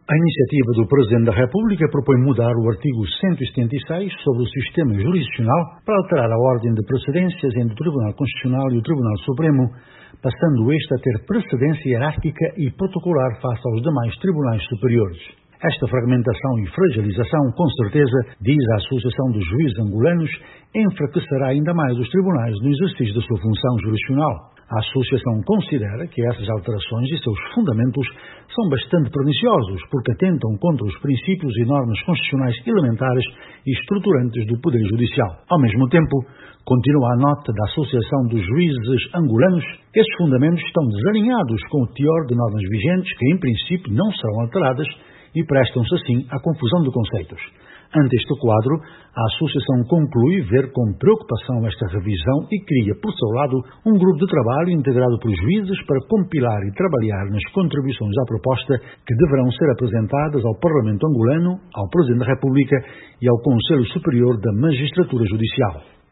A iniciativa do Presidente da República propõe mudar o artigo 176 sobre o sistema jurisdicional para alterar a ordem de precedências entre o Tribunal Constitucional e o Tribunal Supremo, passando este a ter precedência hierárquica e protocolar face aos demais tribunais superiores. Esta fragmentação e fragilização, com certeza, diz a Associação dos Juízes Angolanos, enfraquecerá ainda mais os tribunais no exercício da sua função jurisdicional. A Associação considera que essas alterações e seus fundamentos são bastante perniciosos, porque atentam contra os princípios e normas constitucionais elementares e estruturantes do Poder Judicial. Ao mesmo tempo, continua a nota da Associação dos Juízes Angolanos, esses fundamentos estão desalinhados com o teor de normas vigentes que, em princípio, não serão alteradas e prestam-se assim à confusão de conceitos. Ante este quadro, a Associação conclui ver com preocupação esta revisão e cria, por seu lado, um grupo de trabalho integrado por juízes para compilar e trabalhar nas contribuições à proposta que deverão ser apresentadas ao Parlamento angolano, ao Presidente da República e ao Conselho Superior da Magistratura Judicial.